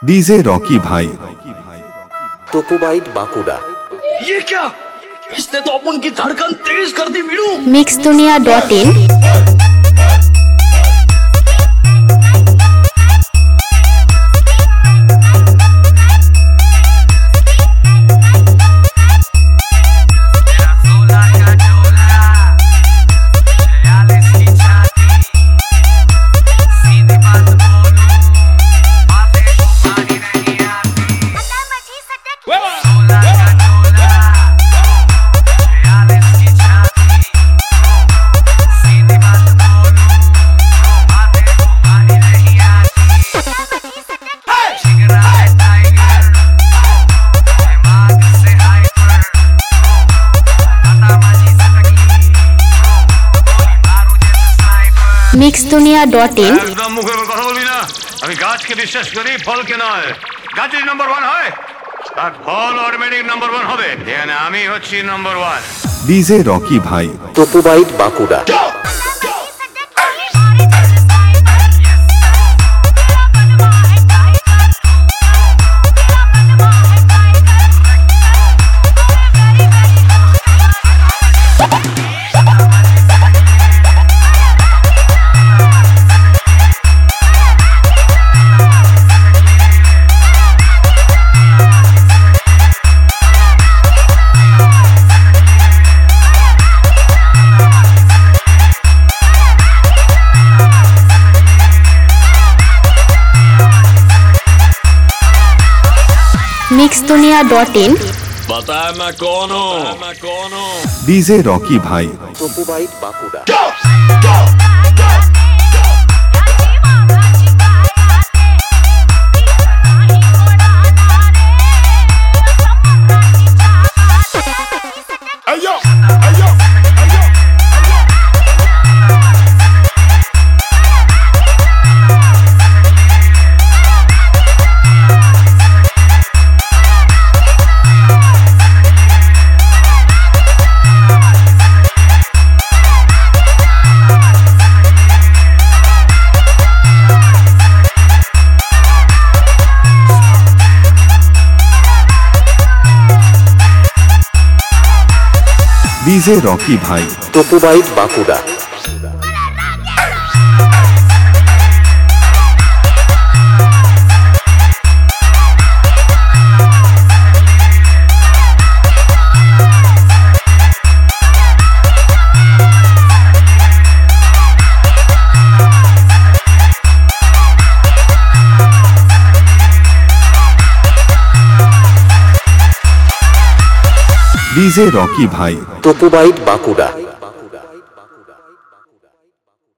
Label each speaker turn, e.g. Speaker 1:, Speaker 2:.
Speaker 1: DJ Rocky भाई
Speaker 2: टोपोबाइट बांकुड़ा।
Speaker 3: ये क्या? इसने तो अपन की धड़कन तेज कर दी वीरू।
Speaker 4: mixdunia.in mixdunia.in
Speaker 5: একদম মুখের উপর কথা বলবি না। আমি গাছকে বিশ্বাস করি, ফলকে নয়। গাছ যদি নম্বর 1 হয় তার ফল অটোমেটিক নম্বর 1 হবে। এখানে আমি হচ্ছি নম্বর 1।
Speaker 1: डीजे रॉकी भाई
Speaker 2: टोपोबाइट बांकुड़ा।
Speaker 4: mixdunia.in
Speaker 3: बता मैं कौन हूँ?
Speaker 1: डीजे रॉकी भाई
Speaker 2: टोपोबाइट बांकुड़ा।
Speaker 1: डीजे रॉकी भाई
Speaker 2: टोपोबाइट बांकुड़ा।
Speaker 1: डीजे रॉकी भाई
Speaker 2: टोपोबाइट बांकुड़ा।